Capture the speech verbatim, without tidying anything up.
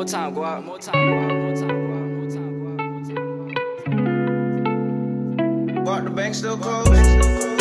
more time, go out, more time, go out, more time, go out, more time, go out, more time, go out, more time. Walk the bank still closed.